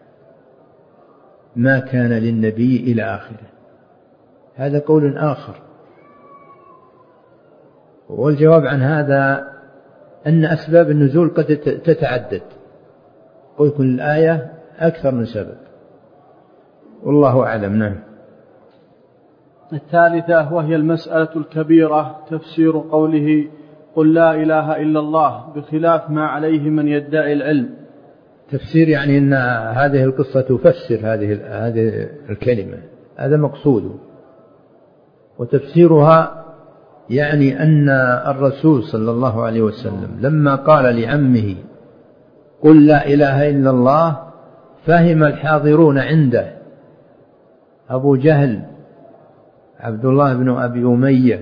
ما كان للنبي إلى آخره. هذا قول آخر. والجواب عن هذا أن أسباب النزول قد تتعدد ويكون الآية أكثر من سبب، والله أعلم. نعم. الثالثة وهي المسألة الكبيرة تفسير قوله قل لا إله إلا الله بخلاف ما عليه من يدعي العلم. تفسير يعني أن هذه القصة تفسر هذه الكلمة، هذا مقصوده. وتفسيرها يعني أن الرسول صلى الله عليه وسلم لما قال لعمه قل لا إله إلا الله فهم الحاضرون عنده أبو جهل عبد الله بن أبي أمية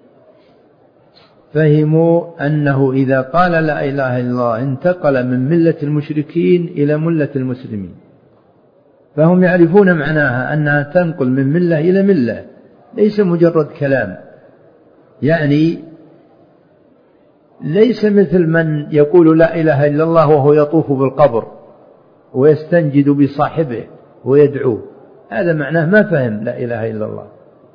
فهموا أنه إذا قال لا إله إلا الله انتقل من ملة المشركين إلى ملة المسلمين، فهم يعرفون معناها أنها تنقل من ملة إلى ملة، ليس مجرد كلام. يعني ليس مثل من يقول لا إله إلا الله وهو يطوف بالقبر ويستنجد بصاحبه ويدعوه، هذا معناه ما فهم لا إله إلا الله.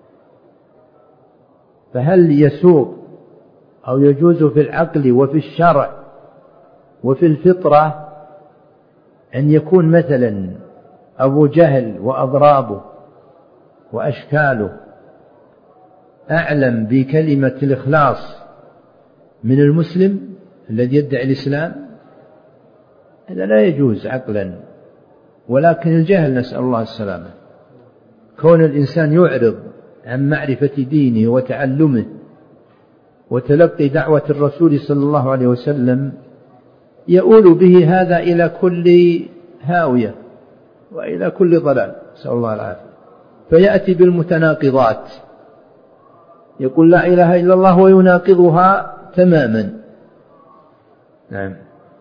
فهل يسوق أو يجوز في العقل وفي الشرع وفي الفطرة أن يكون مثلا أبو جهل وأضرابه وأشكاله أعلم بكلمة الإخلاص من المسلم الذي يدعي الإسلام؟ هذا لا يجوز عقلا. ولكن الجهل نسأل الله السلامة، كون الإنسان يعرض عن معرفة دينه وتعلمه وتلقي دعوة الرسول صلى الله عليه وسلم يؤول به هذا إلى كل هاوية وإلى كل ضلال، نسأل الله العافية. فيأتي بالمتناقضات، يقول لا إله إلا الله ويناقضها تماما. نعم.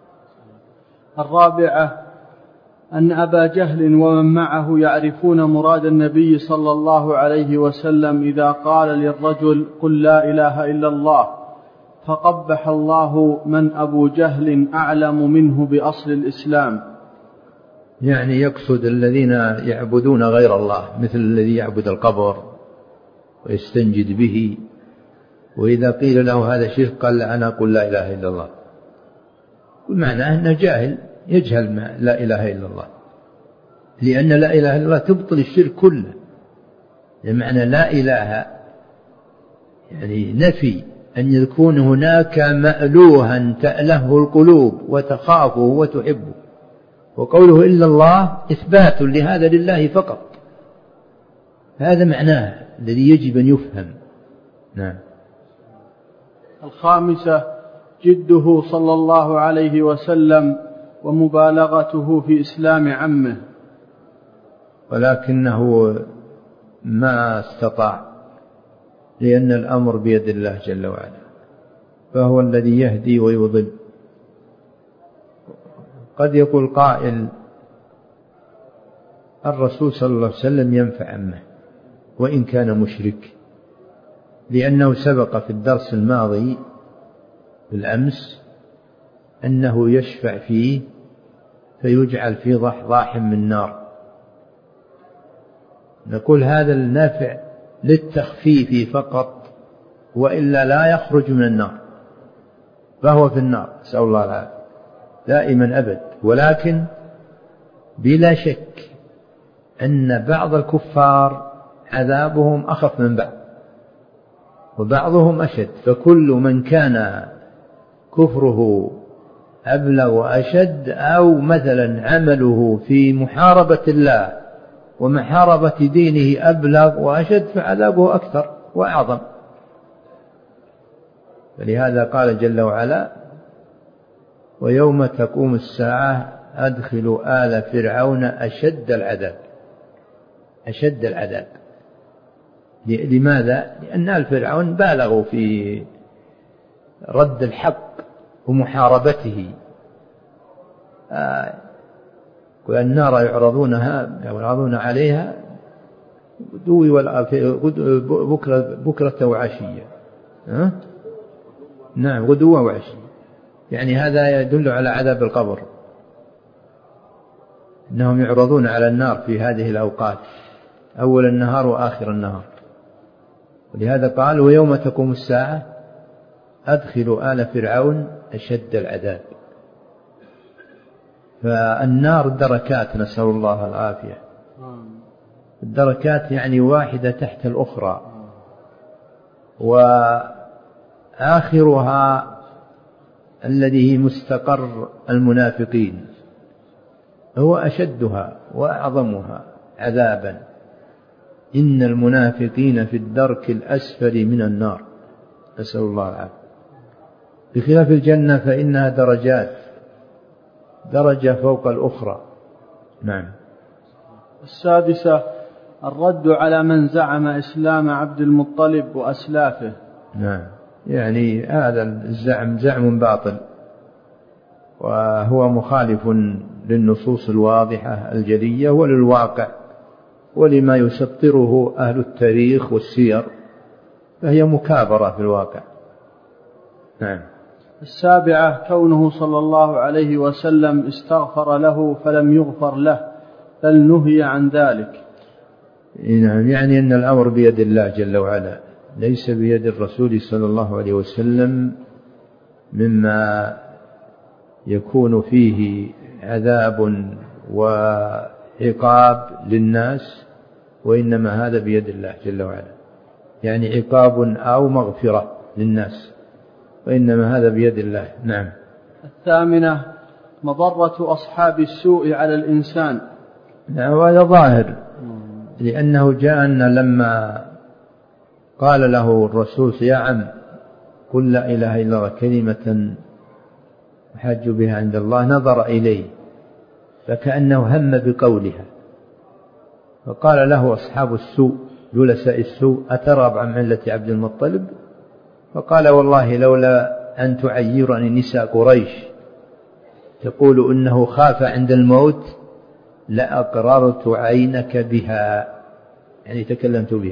الرابعة أن أبا جهل ومن معه يعرفون مراد النبي صلى الله عليه وسلم إذا قال للرجل قل لا إله إلا الله، فقبح الله من أبو جهل أعلم منه بأصل الإسلام. يعني يقصد الذين يعبدون غير الله، مثل الذي يعبد القبر ويستنجد به، وإذا قيل له هذا شرك قال أنا أقول لا إله إلا الله، معناه أنه جاهل يجهل لا إله إلا الله، لأن لا إله إلا الله تبطل الشرك كله. لمعنى لا إله يعني نفي أن يكون هناك مألوها تأله القلوب وتخافه وتحبه، وقوله إلا الله إثبات لهذا لله فقط، هذا معناه الذي يجب أن يفهم. نعم. الخامسة جده صلى الله عليه وسلم ومبالغته في إسلام عمه، ولكنه ما استطاع، لأن الأمر بيد الله جل وعلا، فهو الذي يهدي ويضل. قد يقول قائل الرسول صلى الله عليه وسلم ينفع عمه وإن كان مشرك، لأنه سبق في الدرس الماضي بالأمس أنه يشفع فيه فيجعل في ضحضاح من نار. نقول هذا النافع للتخفيف فقط، وإلا لا يخرج من النار، فهو في النار، نسأل الله العافية دائما أبد. ولكن بلا شك أن بعض الكفار عذابهم أخف من بعض وبعضهم أشد، فكل من كان كفره أبلغ وأشد، أو مثلا عمله في محاربة الله ومحاربة دينه أبلغ وأشد، فعذابه أكثر وأعظم. فلهذا قال جل وعلا: ويوم تقوم الساعة أدخلوا آل فرعون أشد العذاب. أشد العذاب لماذا؟ لأن آل فرعون بالغوا في رد الحق ومحاربته. والنار يعرضون عليها بكرة وعشية. نعم، غدوة وعشية، يعني هذا يدل على عذاب القبر، إنهم يعرضون على النار في هذه الأوقات، أول النهار وآخر النهار. ولهذا قال: ويوم تقوم الساعة أدخلوا آل فرعون أشد العذاب. فالنار دركات، نسأل الله العافية. الدركات يعني واحدة تحت الأخرى، وآخرها الذي مستقر المنافقين هو أشدها وأعظمها عذابا. إن المنافقين في الدرك الأسفل من النار، نسأل الله العافية. بخلاف الجنة فإنها درجات، درجة فوق الأخرى. نعم. السادسة: الرد على من زعم إسلام عبد المطلب وأسلافه. نعم، يعني هذا الزعم زعم باطل، وهو مخالف للنصوص الواضحة الجلية وللواقع ولما يسطره أهل التاريخ والسير، فهي مكابرة في الواقع. نعم. السابعة: كونه صلى الله عليه وسلم استغفر له فلم يغفر له، بل نهي عن ذلك. نعم، يعني أن الأمر بيد الله جل وعلا، ليس بيد الرسول صلى الله عليه وسلم، مما يكون فيه عذاب وعقاب للناس، وإنما هذا بيد الله جل وعلا، يعني عقاب أو مغفرة للناس، وإنما هذا بيد الله. نعم. الثامنة: مضرة أصحاب السوء على الإنسان. نعم، وهذا ظاهر، لأنه جاء أن لما قال له الرسول: يا عم قل لا إله إلا الله كلمة أحج بها عند الله، نظر إليه فكأنه هم بقولها، فقال له أصحاب السوء جلساء السوء: أترغب عن ملة عبد المطلب؟ فقال: والله لولا أن تعيرني نساء قريش تقول إنه خاف عند الموت لأقررت عينك بها، يعني تكلمت بها.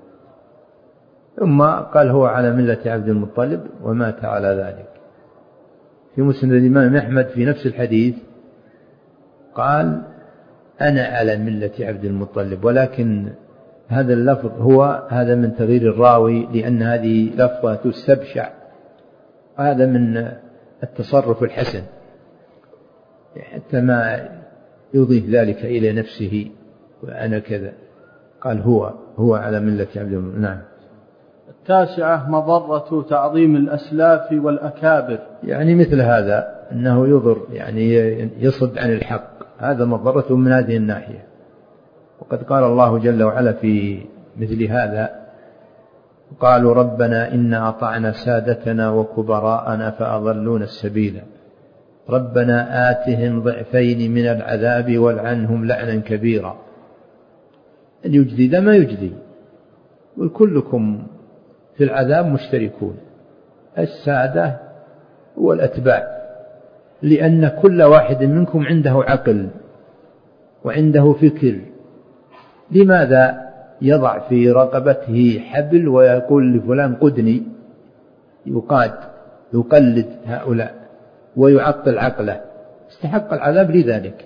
ثم قال: هو على ملة عبد المطلب ومات على ذلك. في مسند الإمام أحمد في نفس الحديث قال: أنا على ملة عبد المطلب، ولكن هذا اللفظ هذا من تغيير الراوي، لأن هذه لفظة تستبشع، هذا من التصرف الحسن حتى ما يضيف ذلك إلى نفسه وأنا كذا. قال: هو على ملة عبد المطلب. نعم. التاسعة: مضرة تعظيم الأسلاف والأكابر. يعني مثل هذا أنه يضر، يعني يصد عن الحق، هذا مضرة من هذه الناحية. وقد قال الله جل وعلا في مثل هذا: قالوا ربنا إنا أطعنا سادتنا وكبراءنا فأضلونا السبيل ربنا آتهم ضعفين من العذاب والعنهم لعنا كبيرا. أن يجزي ذا ما يجزي، وكلكم في العذاب مشتركون، السادة والأتباع، لأن كل واحد منكم عنده عقل وعنده فكر. لماذا يضع في رقبته حبل ويقول لفلان قدني، يقاد، يقلد هؤلاء ويعطل عقله، استحق العذاب لذلك.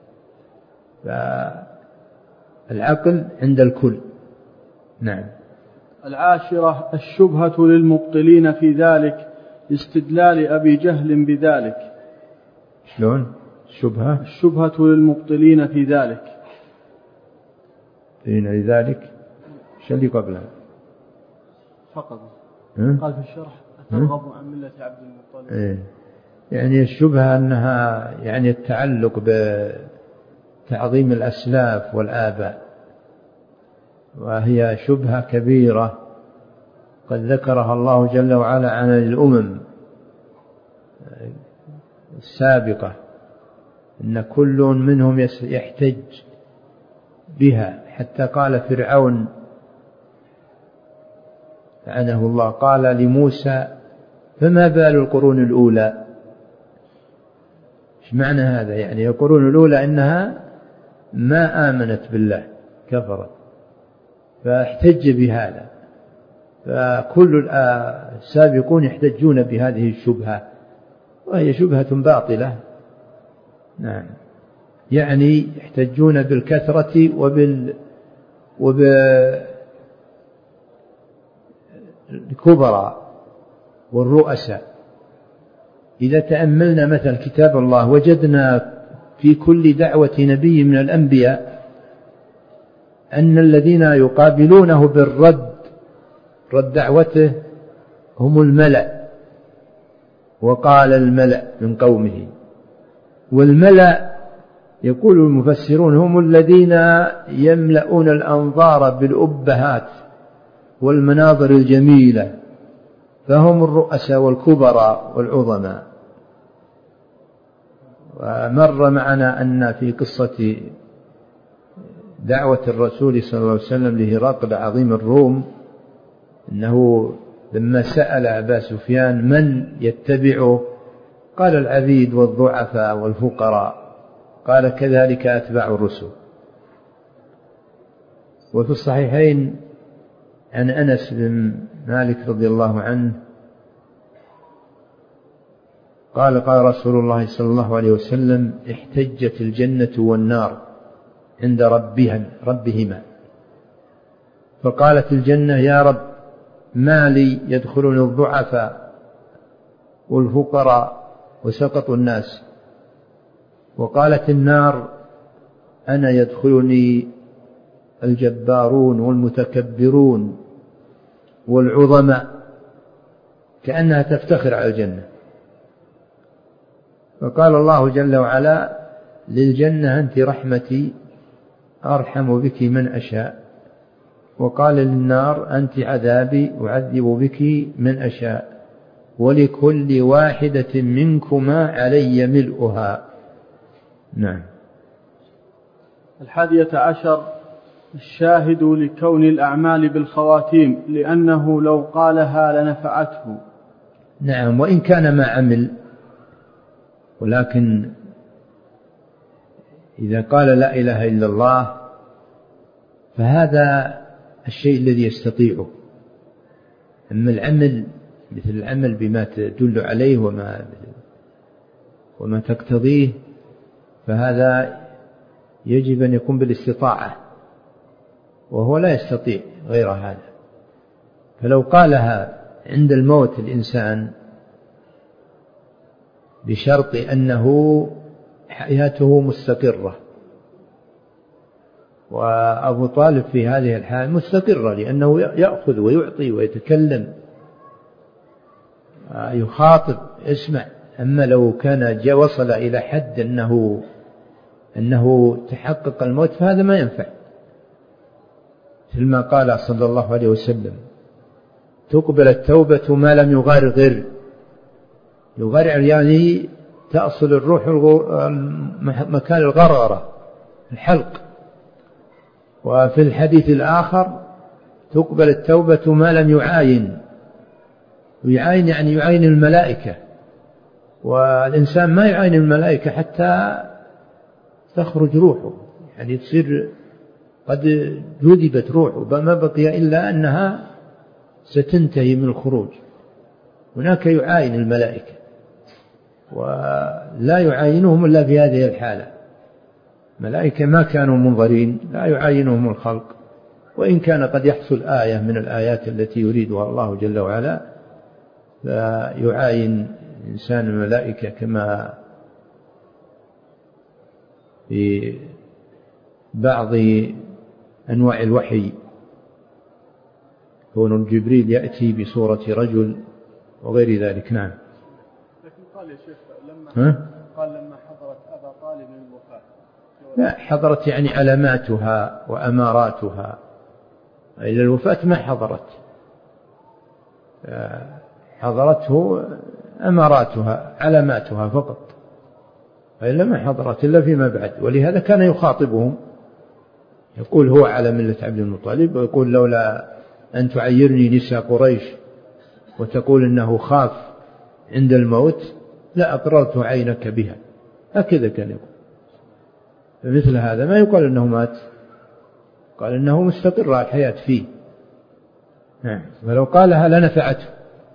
فالعقل عند الكل. نعم. 10 الشبهة للمبطلين في ذلك لاستدلال أبي جهل بذلك. شلون الشبهة؟ الشبهة للمبطلين في ذلك. لذلك شو اللي قبلها فقط قال في الشرح أترغب عن ملة عبد المطلب. يعني الشبهة أنها يعني التعلق بتعظيم الأسلاف والآباء، وهي شبهة كبيرة قد ذكرها الله جل وعلا عن الأمم السابقة، إن كل منهم يحتج بها، حتى قال فرعون لعنه الله قال لموسى فما بال القرون الأولى. ايش معنى هذا؟ يعني القرون الأولى إنها ما آمنت بالله، كفرت، فاحتج بهذا. فكل السابقون يحتجون بهذه الشبهة، وهي شبهة باطلة. نعم، يعني يحتجون بالكثرة وبالكبرى والرؤساء. إذا تأملنا مثل كتاب الله وجدنا في كل دعوة نبي من الأنبياء أن الذين يقابلونه بالرد، رد دعوته، هم الملأ. وقال الملأ من قومه، والملأ يقول المفسرون هم الذين يملؤون الأنظار بالأبهات والمناظر الجميلة، فهم الرؤساء والكبراء والعظماء. ومر معنا أن في قصة دعوة الرسول صلى الله عليه وسلم لهرقل عظيم الروم، أنه لما سأل أبا سفيان من يتبعه قال العبيد والضعفاء والفقراء، قال كذلك أتباع الرسل. وفي الصحيحين عن أنس بن مالك رضي الله عنه قال قال رسول الله صلى الله عليه وسلم احتجت الجنة والنار عند ربهما، فقالت الجنة يا رب ما لي يدخلني الضعفاء والفقراء وسقط الناس، وقالت النار أنا يدخلني الجبارون والمتكبرون والعظماء، كأنها تفتخر على الجنة. فقال الله جل وعلا للجنة أنت رحمتي أرحم بك من أشاء، وقال للنار أنت عذابي أعذب بك من أشاء، ولكل واحدة منكما علي ملؤها. نعم. 11 الشاهد لكون الأعمال بالخواتيم، لأنه لو قالها لنفعته. نعم، وإن كان ما عمل، ولكن إذا قال لا إله إلا الله فهذا الشيء الذي يستطيعه. أما العمل مثل العمل بما تدل عليه وما تقتضيه، فهذا يجب أن يكون بالاستطاعة، وهو لا يستطيع غير هذا. فلو قالها عند الموت الإنسان بشرط أنه حياته مستقرة، وأبو طالب في هذه الحال مستقرة، لأنه يأخذ ويعطي ويتكلم يخاطب اسمع. أما لو كان وصل إلى حد أنه تحقق الموت فهذا ما ينفع. مثل ما قال صلى الله عليه وسلم تقبل التوبة ما لم يغرغر. يغرغر يعني تأصل الروح مكان الغرغرة، الحلق. وفي الحديث الآخر تقبل التوبة ما لم يعاين. يعاين يعني يعاين الملائكة، والإنسان ما يعاين الملائكة حتى تخرج روحه، يعني تصير قد جذبت روحه ما بقي إلا أنها ستنتهي من الخروج. هناك يعاين الملائكة ولا يعاينهم إلا في هذه الحالة. الملائكة ما كانوا منظرين، لا يعاينهم الخلق، وإن كان قد يحصل آية من الآيات التي يريدها الله جل وعلا فيعاين إنسان الملائكة كما في بعض أنواع الوحي كون جبريل يأتي بصورة رجل وغير ذلك. نعم. لكن قال يا شيخ لما حضرت أبا طالب الوفاة، لا حضرت يعني علاماتها وأماراتها، إلى الوفاة ما حضرت، حضرته أماراتها علاماتها فقط، فإلا ما حضرت إلا فيما بعد. ولهذا كان يخاطبهم يقول هو على ملة عبد المطلب، ويقول لولا أن تعيرني نساء قريش وتقول إنه خاف عند الموت لا أقررت عينك بها. هكذا كان يقول. فمثل هذا ما يقال إنه مات، قال إنه مستقر الحياة فيه. نعم. ولو قالها لنفعته.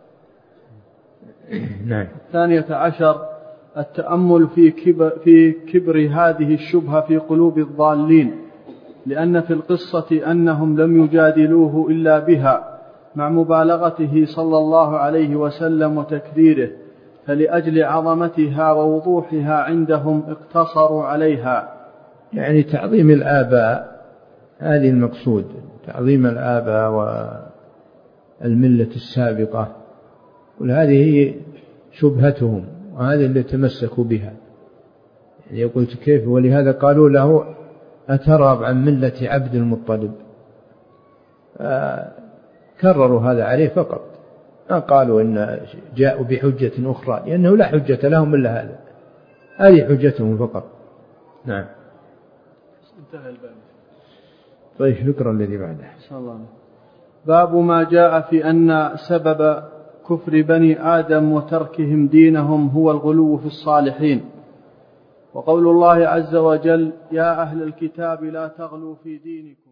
نعم. 12 التأمل في كبر هذه الشبهة في قلوب الضالين، لأن في القصة أنهم لم يجادلوه إلا بها مع مبالغته صلى الله عليه وسلم وتكريره، فلأجل عظمتها ووضوحها عندهم اقتصروا عليها. يعني تعظيم الآباء، هذه المقصود، تعظيم الآباء والملة السابقة، وهذه هي شبهتهم وهذه اللي تمسكوا بها. يعني قلت كيف؟ ولهذا قالوا له أترغب عن ملة عبد المطلب، كرروا هذا عليه فقط، ما قالوا إن جاءوا بحجة أخرى، لأنه لا حجة لهم إلا هذا، هذه حجتهم فقط. نعم. انتهى الباب. طيب نقرأ الذي بعده. باب ما جاء في أن سبب كفر بني آدم وتركهم دينهم هو الغلو في الصالحين. وقول الله عز وجل: يا أهل الكتاب لا تغلوا في دينكم